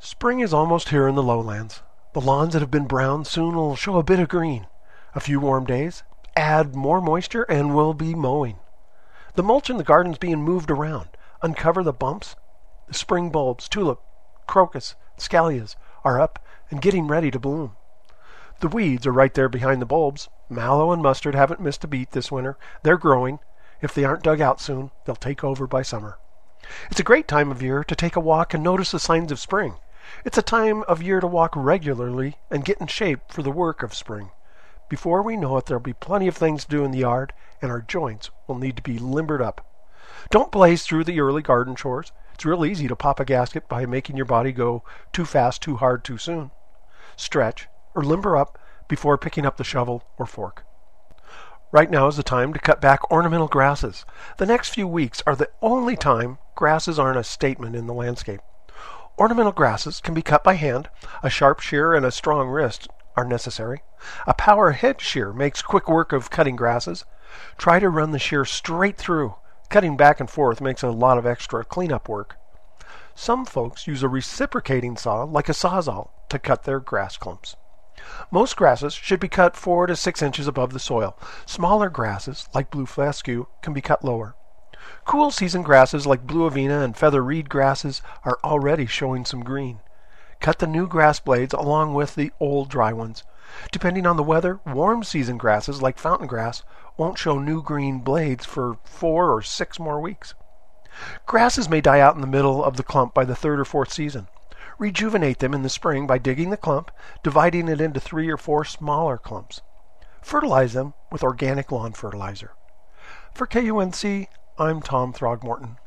Spring is almost here in the lowlands. The lawns that have been brown soon will show a bit of green. A few warm days, add more moisture, and we'll be mowing. The mulch in the garden's being moved around. Uncover the bumps. The spring bulbs, tulip, crocus, scallias are up and getting ready to bloom. The weeds are right there behind the bulbs. Mallow and mustard haven't missed a beat this winter. They're growing. If they aren't dug out soon, they'll take over by summer. It's a great time of year to take a walk and notice the signs of spring. It's a time of year to walk regularly and get in shape for the work of spring. Before we know it, there'll be plenty of things to do in the yard, and our joints will need to be limbered up. Don't blaze through the early garden chores. It's real easy to pop a gasket by making your body go too fast, too hard, too soon. Stretch or limber up before picking up the shovel or fork. Right now is the time to cut back ornamental grasses. The next few weeks are the only time grasses aren't a statement in the landscape. Ornamental grasses can be cut by hand. A sharp shear and a strong wrist are necessary. A power head shear makes quick work of cutting grasses. Try to run the shear straight through. Cutting back and forth makes a lot of extra cleanup work. Some folks use a reciprocating saw, like a sawzall, to cut their grass clumps. Most grasses should be cut 4 to 6 inches above the soil. Smaller grasses, like blue fescue, can be cut lower. Cool season grasses like blue avena and feather reed grasses are already showing some green. Cut the new grass blades along with the old dry ones. Depending on the weather, warm season grasses like fountain grass won't show new green blades for 4 or 6 more weeks. Grasses may die out in the middle of the clump by the 3rd or 4th season. Rejuvenate them in the spring by digging the clump, dividing it into 3 or 4 smaller clumps. Fertilize them with organic lawn fertilizer. For KUNC, I'm Tom Throgmorton.